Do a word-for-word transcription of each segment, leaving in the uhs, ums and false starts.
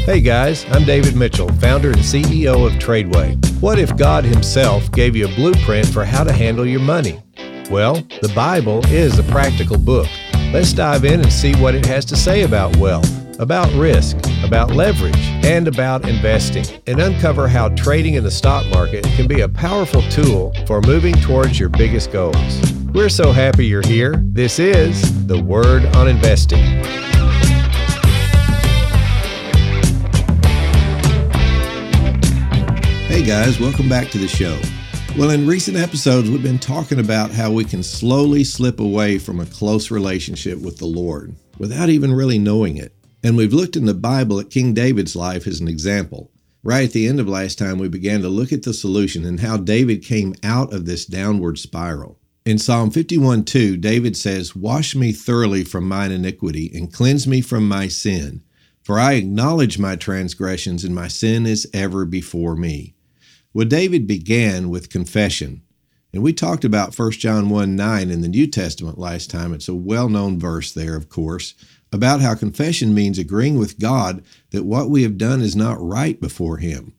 Hey guys, I'm David Mitchell, founder and C E O of Tradeway. What if God himself gave you a blueprint for how to handle your money? Well, the Bible is a practical book. Let's dive in and see what it has to say about wealth, about risk, about leverage, and about investing, and uncover how trading in the stock market can be a powerful tool for moving towards your biggest goals. We're so happy you're here. This is The Word on Investing. Hey guys, welcome back to the show. Well, in recent episodes, we've been talking about how we can slowly slip away from a close relationship with the Lord without even really knowing it. And we've looked in the Bible at King David's life as an example. Right at the end of last time, we began to look at the solution and how David came out of this downward spiral. In Psalm fifty-one two, David says, "Wash me thoroughly from mine iniquity and cleanse me from my sin. For I acknowledge my transgressions and my sin is ever before me." Well, David began with confession. And we talked about First John one nine in the New Testament last time. It's a well-known verse there, of course, about how confession means agreeing with God that what we have done is not right before him.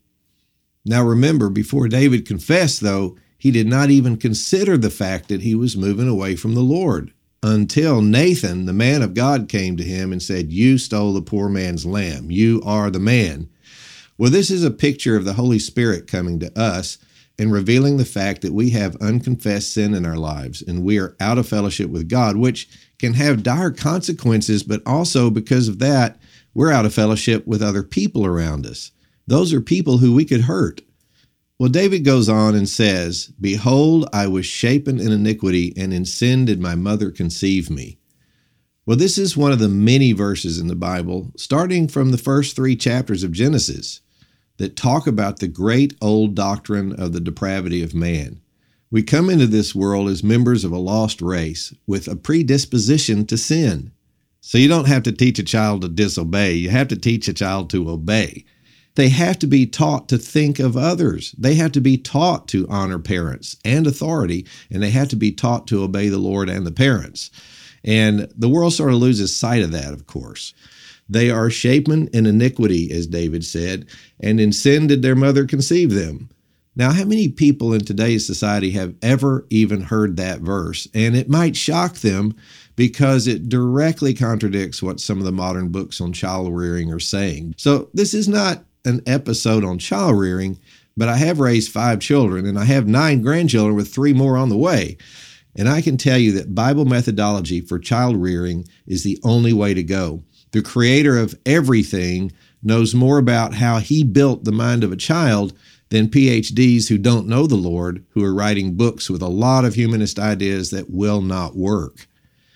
Now remember, before David confessed, though, he did not even consider the fact that he was moving away from the Lord until Nathan, the man of God, came to him and said, "You stole the poor man's lamb. You are the man." Well, this is a picture of the Holy Spirit coming to us and revealing the fact that we have unconfessed sin in our lives and we are out of fellowship with God, which can have dire consequences, but also because of that, we're out of fellowship with other people around us. Those are people who we could hurt. Well, David goes on and says, "Behold, I was shapen in iniquity, and in sin did my mother conceive me." Well, this is one of the many verses in the Bible, starting from the first three chapters of Genesis, that talk about the great old doctrine of the depravity of man. We come into this world as members of a lost race with a predisposition to sin. So you don't have to teach a child to disobey. You have to teach a child to obey. They have to be taught to think of others. They have to be taught to honor parents and authority, and they have to be taught to obey the Lord and the parents. And the world sort of loses sight of that, of course. They are shapen in iniquity, as David said, and in sin did their mother conceive them. Now, how many people in today's society have ever even heard that verse? And it might shock them because it directly contradicts what some of the modern books on child rearing are saying. So this is not an episode on child rearing, but I have raised five children and I have nine grandchildren with three more on the way. And I can tell you that Bible methodology for child rearing is the only way to go. The creator of everything knows more about how he built the mind of a child than P H Ds who don't know the Lord, who are writing books with a lot of humanist ideas that will not work.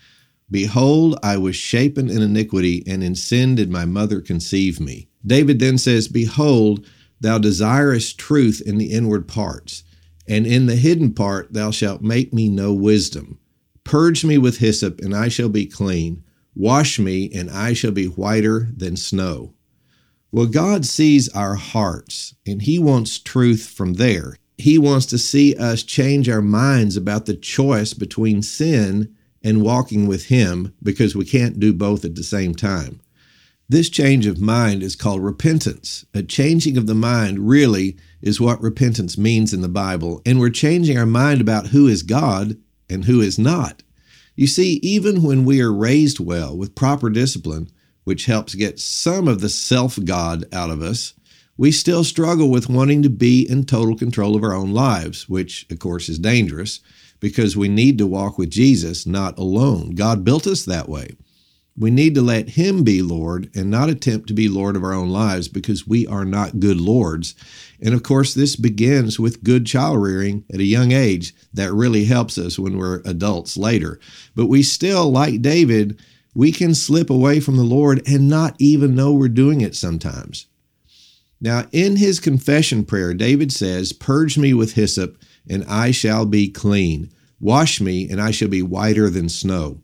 "Behold, I was shapen in iniquity, and in sin did my mother conceive me." David then says, "Behold, thou desirest truth in the inward parts, and in the hidden part thou shalt make me know wisdom. Purge me with hyssop, and I shall be clean. Wash me, and I shall be whiter than snow." Well, God sees our hearts, and he wants truth from there. He wants to see us change our minds about the choice between sin and walking with him, because we can't do both at the same time. This change of mind is called repentance. A changing of the mind really is what repentance means in the Bible, and we're changing our mind about who is God and who is not. You see, even when we are raised well with proper discipline, which helps get some of the self-God out of us, we still struggle with wanting to be in total control of our own lives, which, of course, is dangerous because we need to walk with Jesus, not alone. God built us that way. We need to let him be Lord and not attempt to be Lord of our own lives because we are not good lords. And of course, this begins with good child rearing at a young age. That really helps us when we're adults later. But we still, like David, we can slip away from the Lord and not even know we're doing it sometimes. Now, in his confession prayer, David says, "Purge me with hyssop, and I shall be clean. Wash me, and I shall be whiter than snow."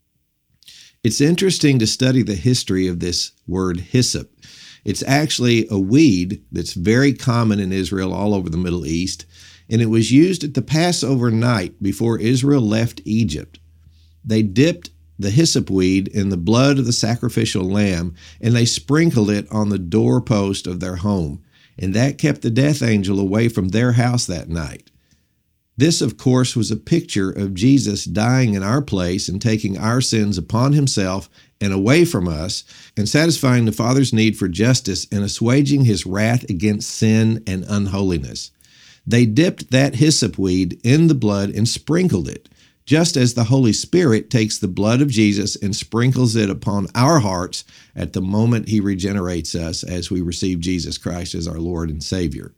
It's interesting to study the history of this word hyssop. It's actually a weed that's very common in Israel all over the Middle East, and it was used at the Passover night before Israel left Egypt. They dipped the hyssop weed in the blood of the sacrificial lamb, and they sprinkled it on the doorpost of their home, and that kept the death angel away from their house that night. This, of course, was a picture of Jesus dying in our place and taking our sins upon himself and away from us, and satisfying the Father's need for justice and assuaging his wrath against sin and unholiness. They dipped that hyssop weed in the blood and sprinkled it, just as the Holy Spirit takes the blood of Jesus and sprinkles it upon our hearts at the moment he regenerates us as we receive Jesus Christ as our Lord and Savior.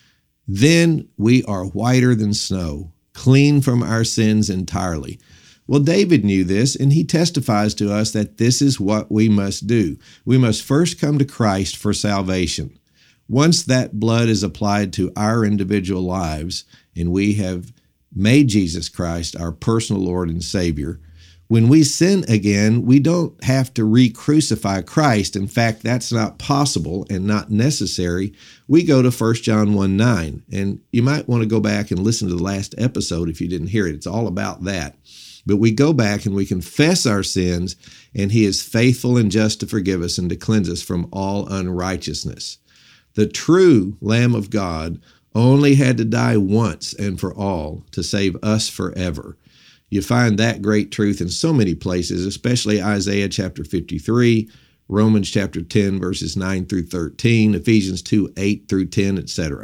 Then we are whiter than snow, clean from our sins entirely. Well, David knew this, and he testifies to us that this is what we must do. We must first come to Christ for salvation. Once that blood is applied to our individual lives, and we have made Jesus Christ our personal Lord and Savior, when we sin again, we don't have to re-crucify Christ. In fact, that's not possible and not necessary. We go to First John one nine, and you might want to go back and listen to the last episode if you didn't hear it. It's all about that. But we go back and we confess our sins, and he is faithful and just to forgive us and to cleanse us from all unrighteousness. The true Lamb of God only had to die once and for all to save us forever. You find that great truth in so many places, especially Isaiah chapter fifty-three, Romans chapter ten, verses nine through thirteen, Ephesians two, eight through ten, et cetera.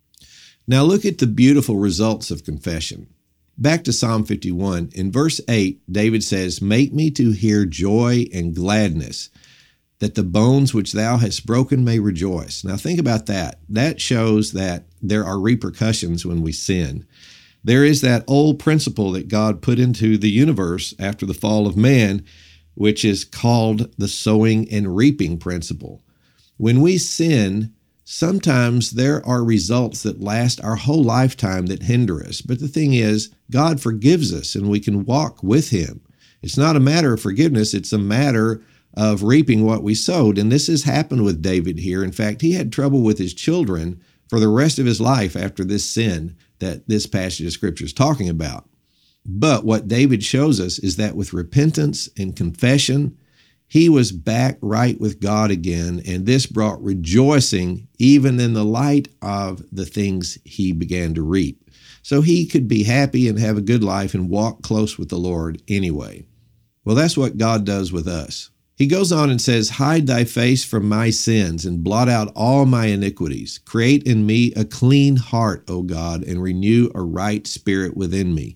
Now look at the beautiful results of confession. Back to Psalm fifty-one, in verse eight, David says, "Make me to hear joy and gladness, that the bones which thou hast broken may rejoice." Now think about that. That shows that there are repercussions when we sin. There is that old principle that God put into the universe after the fall of man, which is called the sowing and reaping principle. When we sin, sometimes there are results that last our whole lifetime that hinder us. But the thing is, God forgives us and we can walk with him. It's not a matter of forgiveness, it's a matter of reaping what we sowed. And this has happened with David here. In fact, he had trouble with his children for the rest of his life after this sin that this passage of Scripture is talking about. But what David shows us is that with repentance and confession, he was back right with God again, and this brought rejoicing even in the light of the things he began to reap. So he could be happy and have a good life and walk close with the Lord anyway. Well, that's what God does with us. He goes on and says, "Hide thy face from my sins and blot out all my iniquities. Create in me a clean heart, O God, and renew a right spirit within me."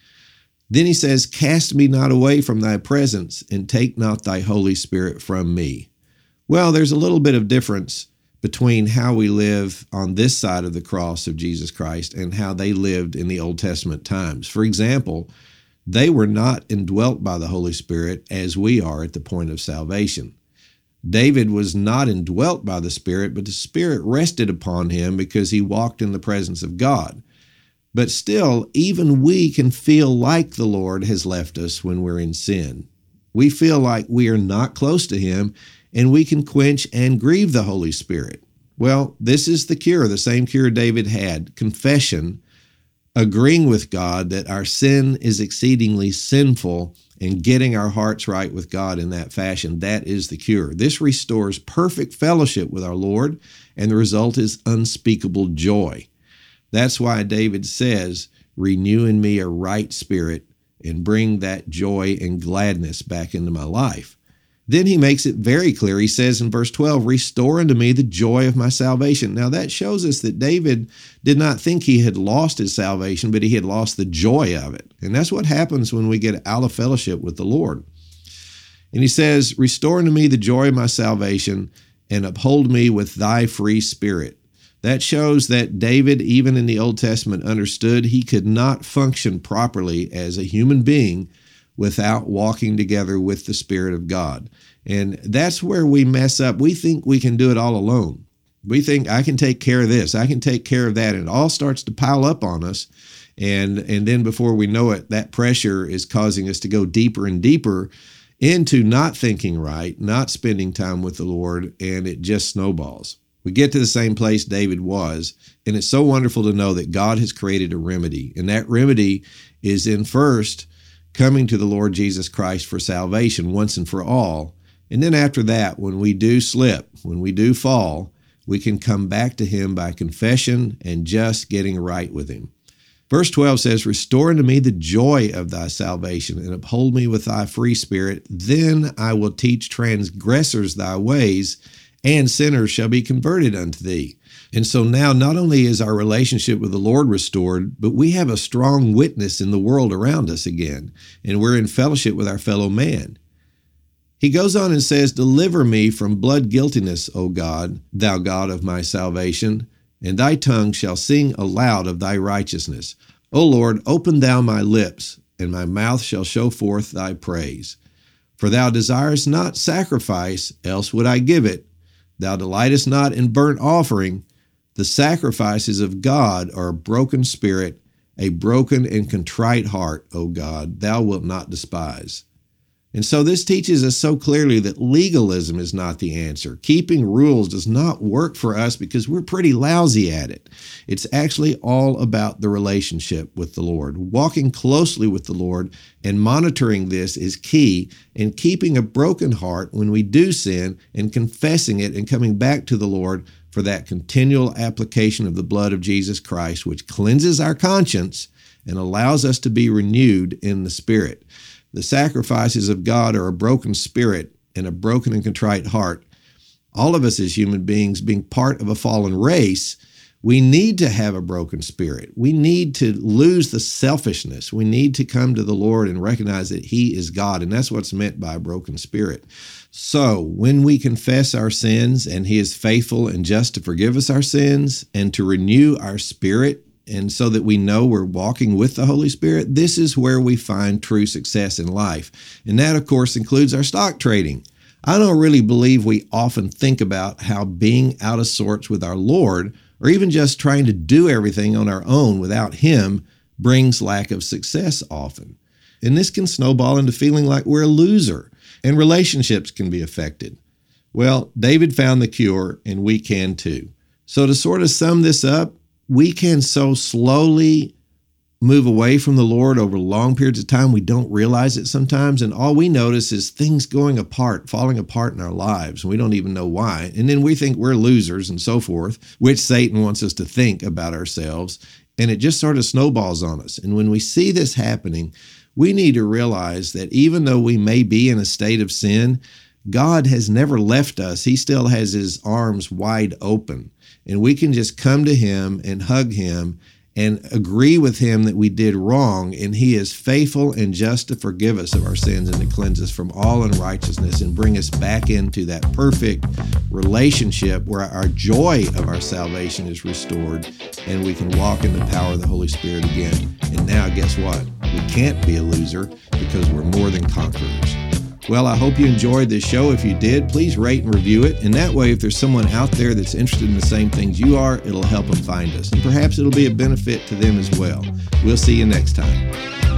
Then he says, "Cast me not away from thy presence, and take not thy Holy Spirit from me." Well, there's a little bit of difference between how we live on this side of the cross of Jesus Christ and how they lived in the Old Testament times. For example, they were not indwelt by the Holy Spirit as we are at the point of salvation. David was not indwelt by the Spirit, but the Spirit rested upon him because he walked in the presence of God. But still, even we can feel like the Lord has left us when we're in sin. We feel like we are not close to him, and we can quench and grieve the Holy Spirit. Well, this is the cure, the same cure David had, confession, agreeing with God that our sin is exceedingly sinful and getting our hearts right with God in that fashion. That is the cure. This restores perfect fellowship with our Lord, and the result is unspeakable joy. That's why David says, "Renew in me a right spirit and bring that joy and gladness back into my life." Then he makes it very clear. He says in verse twelve, "Restore unto me the joy of my salvation." Now that shows us that David did not think he had lost his salvation, but he had lost the joy of it. And that's what happens when we get out of fellowship with the Lord. And he says, "Restore unto me the joy of my salvation and uphold me with thy free spirit." That shows that David, even in the Old Testament, understood he could not function properly as a human being without walking together with the Spirit of God. And that's where we mess up. We think we can do it all alone. We think, I can take care of this, I can take care of that, and it all starts to pile up on us. And, and then before we know it, that pressure is causing us to go deeper and deeper into not thinking right, not spending time with the Lord, and it just snowballs. We get to the same place David was, and it's so wonderful to know that God has created a remedy, and that remedy is in first coming to the Lord Jesus Christ for salvation once and for all. And then after that, when we do slip, when we do fall, we can come back to him by confession and just getting right with him. Verse twelve says, "Restore unto me the joy of thy salvation, and uphold me with thy free spirit. Then I will teach transgressors thy ways, and sinners shall be converted unto thee." And so now not only is our relationship with the Lord restored, but we have a strong witness in the world around us again, and we're in fellowship with our fellow man. He goes on and says, "Deliver me from blood guiltiness, O God, thou God of my salvation, and thy tongue shall sing aloud of thy righteousness. O Lord, open thou my lips, and my mouth shall show forth thy praise. For thou desirest not sacrifice, else would I give it. Thou delightest not in burnt offering. The sacrifices of God are a broken spirit, a broken and contrite heart, O God, thou wilt not despise." And so this teaches us so clearly that legalism is not the answer. Keeping rules does not work for us because we're pretty lousy at it. It's actually all about the relationship with the Lord. Walking closely with the Lord and monitoring this is key, and keeping a broken heart when we do sin and confessing it and coming back to the Lord for that continual application of the blood of Jesus Christ, which cleanses our conscience and allows us to be renewed in the Spirit. The sacrifices of God are a broken spirit and a broken and contrite heart. All of us as human beings, being part of a fallen race, we need to have a broken spirit. We need to lose the selfishness. We need to come to the Lord and recognize that he is God, and that's what's meant by a broken spirit. So when we confess our sins, and he is faithful and just to forgive us our sins and to renew our spirit, and so that we know we're walking with the Holy Spirit, this is where we find true success in life. And that, of course, includes our stock trading. I don't really believe we often think about how being out of sorts with our Lord, or even just trying to do everything on our own without him, brings lack of success often. And this can snowball into feeling like we're a loser, and relationships can be affected. Well, David found the cure, and we can too. So to sort of sum this up, we can so slowly move away from the Lord over long periods of time. We don't realize it sometimes. And all we notice is things going apart, falling apart in our lives. And we don't even know why. And then we think we're losers and so forth, which Satan wants us to think about ourselves. And it just sort of snowballs on us. And when we see this happening, we need to realize that even though we may be in a state of sin, God has never left us. He still has his arms wide open. And we can just come to him and hug him and agree with him that we did wrong. And he is faithful and just to forgive us of our sins and to cleanse us from all unrighteousness and bring us back into that perfect relationship where our joy of our salvation is restored and we can walk in the power of the Holy Spirit again. And now guess what? We can't be a loser because we're more than conquerors. Well, I hope you enjoyed this show. If you did, please rate and review it. And that way, if there's someone out there that's interested in the same things you are, it'll help them find us. And perhaps it'll be a benefit to them as well. We'll see you next time.